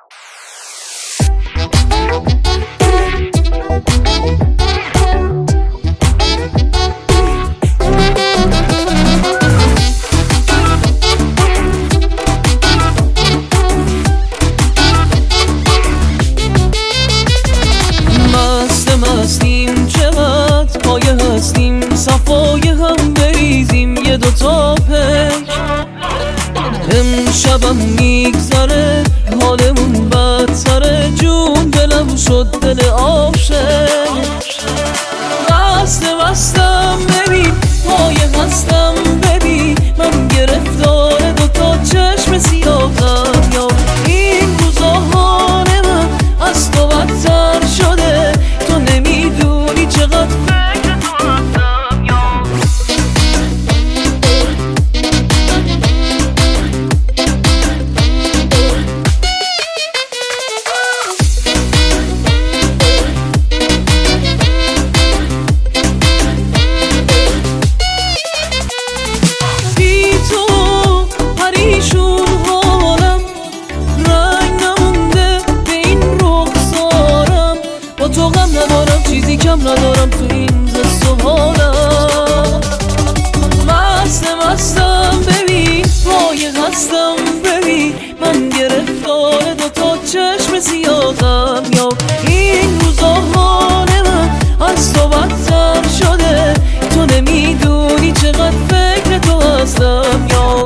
مستیم چقدر پایه هستیم، صفای هم بریزیم یه دوتا پیش. امشبم میگذره حالمون بدتره، جون دلم شد دل آبشه. مستم ببین پایه هستم ببین، من گرفتار دوتا چشم سیاهم. یا این روزا حال من از تو بدتر شده، تو نمیدونی چقدر فکر تو هستم. بی تو پریشون حالم، رنگ نمونده به این رخسارم. با تو غم ندارم چیزی کم ندارم تو این دست و حالم. مستم ببین پایه هستم ببین، من گرفتار دوتا چشم سیاهم. یا این روزا حال من از تو بدتر شده، تو نمیدونی چقدر فکر تو هستم. یا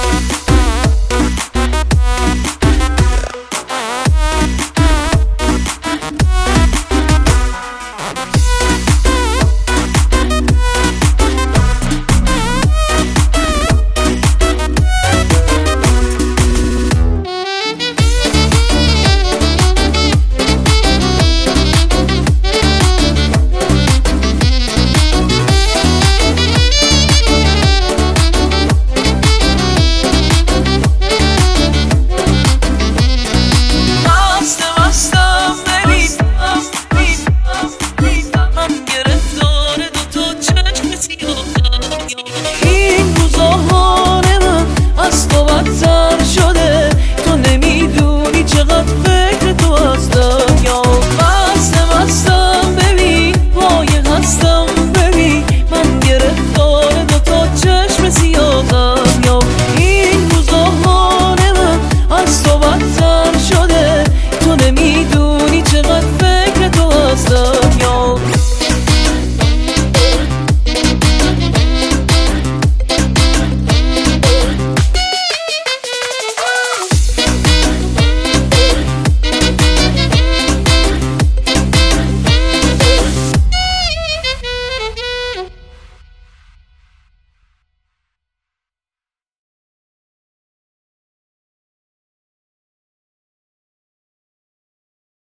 این روزا حال من از تو بدتر شده، تو نمیدونی چقدر فکر تو هستم. یا مستم ببین پایه هستم ببین، من گرفتار دوتا چشم سیاهم. یا این روزا حال من از تو بدتر